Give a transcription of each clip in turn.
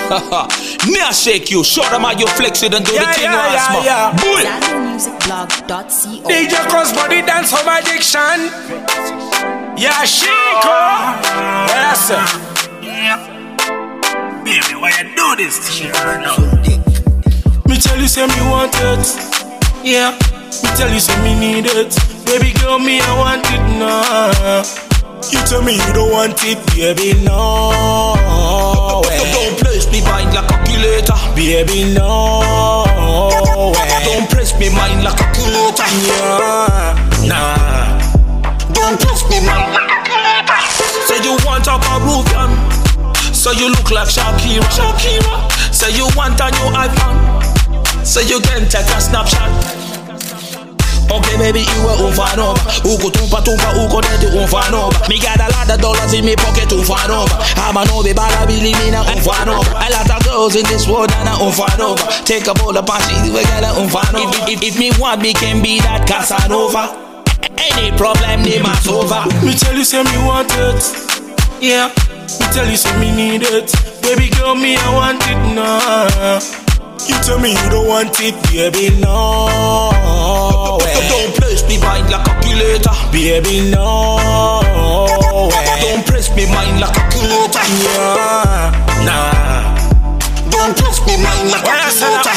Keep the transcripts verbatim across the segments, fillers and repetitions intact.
Me I shake you, show them how you flex it and do yeah, the thing yeah, you ask, yeah, man. yeah. Zadu Music Blog dot co. D J Cross Body Dance Home Addiction. Yeah, Chico. Yes, sir. Yeah. Baby, why you do this to me right now? Me tell you say me want it. Yeah. Me tell you say me need it. Baby girl, me I want it now. You tell me you don't want it, baby, no way. Don't press me mind like a calculator, Baby, no way. don't press me mind like a calculator. Yeah, nah. Don't press me mind like a calculator. Say you want a Peruvian, so you look like Shakira. Shakira. Say you want a new iPhone, so you can take a snapshot. Okay, baby, you are unfanova. Uko tumpa tumpa, uko deti unfanova. Me got a lot of dollars in me pocket unfanova. I'm a nobe, but I believe me na unfanova. A lot of girls in this world and a unfanova. Take a bowl of passion, we got a unfanova. If, if, if me want, me can be that Casanova. Any problem, name us over. Me tell you say me want it. Yeah. Me tell you say me need it. Baby girl, me I want it now. You tell me you don't want it, baby, no way. Don't press me mind like a calculator, Baby, no way. don't press me mind like a calculator. Yeah, nah. Don't press me mind like a calculator.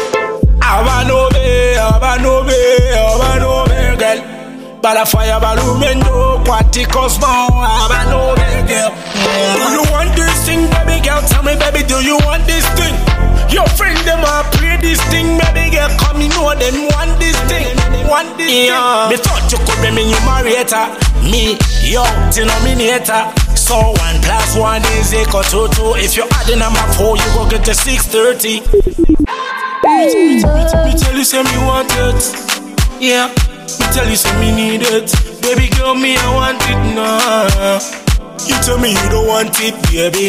Abanobe, abanobe, abanobe, girl. Bala fire, balumendo, quati cosmo, abanobe, girl. Do you want this thing, baby girl? Tell me, baby, do you want this thing? Your friend them a play this thing, baby girl. Come, you know them want this thing, want this yeah. thing. Me thought you could be me numerator, me your denominator. So one plus one is equal to two. If you add the number four, you go get to six thirty. Me, me, me tell you say me want it, yeah. Me tell you say me need it, baby girl, me I want it now. You tell me you don't want it, baby,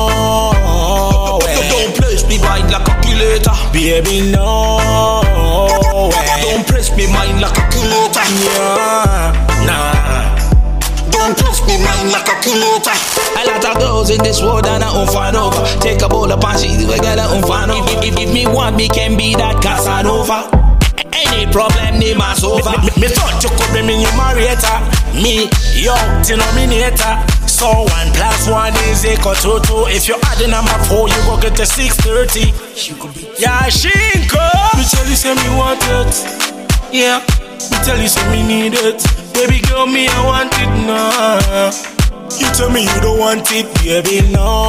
no way. Don't press me mind like a calculator, Baby, no way. don't press me mind like a calculator. Yeah, nah. Don't press me mind like a calculator. A lot of girls in this world and I unfanova. Take a bowl of passion, we got a unfanova. If, if, if me want, me can be that Casanova. Any problem, name us over. Me, me, me thought you could be me numerator, me your denominator. So one plus one is equal to two. If you add the number four, you go get to six thirty. Yeah, Shinko. Me tell you say me want it. Yeah. Me tell you say me need it. Baby girl, me I want it now. You tell me you don't want it, baby,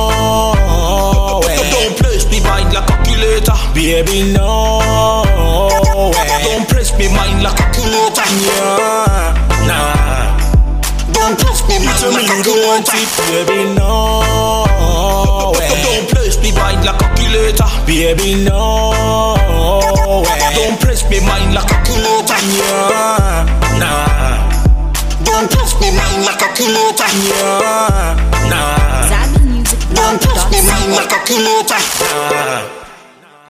no way. Don't press me mind like a calculator, Baby, no way. don't press me mind like a calculator. Yeah, nah. Don't press me You mind tell me like a you don't want calculator. it, baby, no way. Don't press me mind like a calculator, Baby, no way. don't press me mind like a calculator. Yeah, nah. Don't press me mind like a calculator. Yeah, nah. Zadu Music Don't Blog press dot me mind co. like a calculator. Nah.